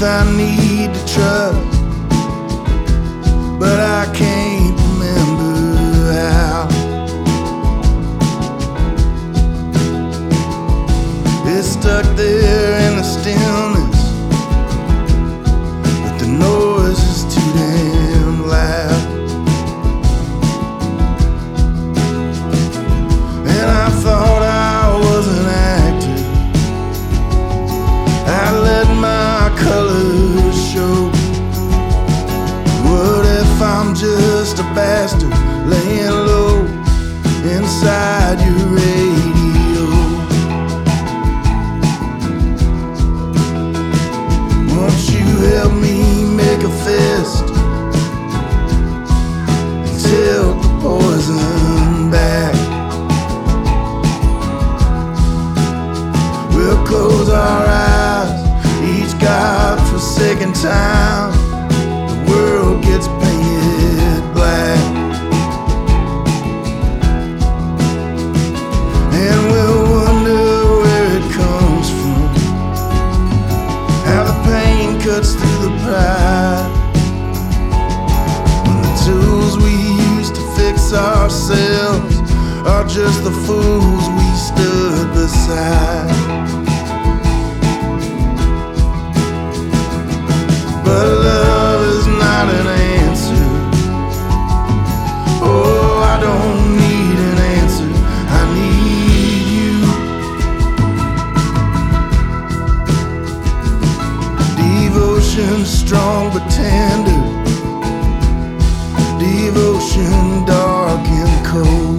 I need to trust, but I can't remember how. It's stuck there in the stillness, but the noise is too damn loud. And I thought I was an actor, I let my colors show. What if I'm just a bastard laying low inside your radio? Won't you help me make a fist and tilt the poison back? We'll close our eyes each godforsaken time the world gets painted black, and we'll wonder where it comes from, how the pain cuts through the pride, when the tools we use to fix ourselves are just the fools we stood beside. But love is not an answer. Oh, I don't need an answer, I need you. Devotion strong but tender, devotion dark and cold,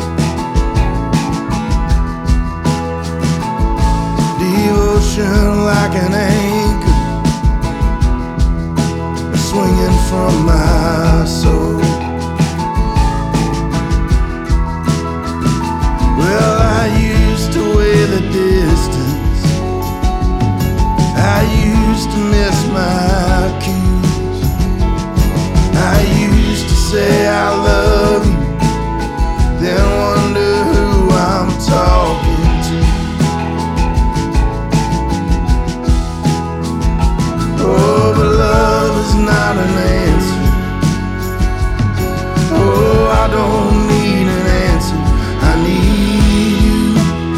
devotion like an anchor swinging from my soul. Well, I used to weigh the distance, I used to miss my cues, I used to say I love you, then wonder who I'm talking to. Oh, but love is not an answer. Oh, I don't need an answer, I need you.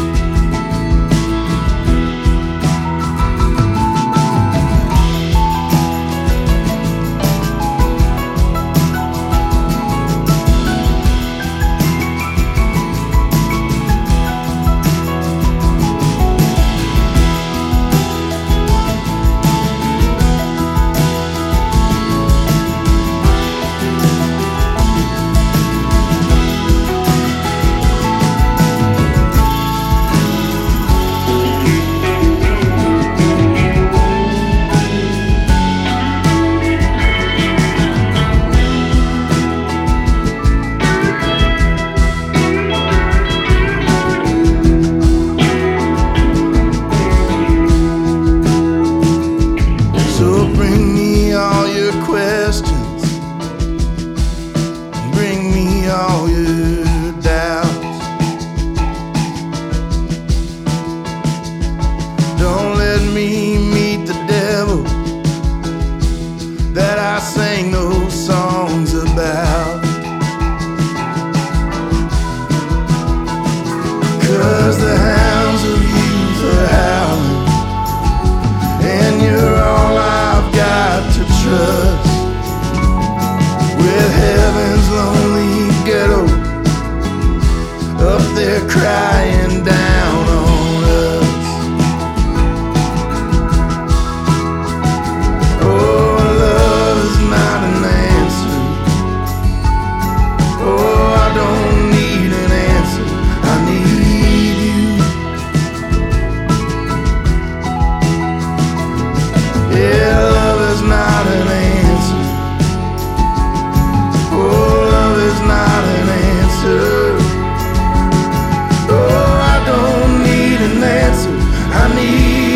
So bring me all your questions, bring me all your doubts. Don't let me meet the devil that I sang those songs about, 'cause the hounds of youth are howling, and you're all I've got to trust. With heaven's lonely ghetto up there crying down on us. Oh, love is not an answer. Oh, I don't need an answer, I need you. Yeah, love is not an answer. Oh, love is not an answer. Oh, I don't need an answer, I need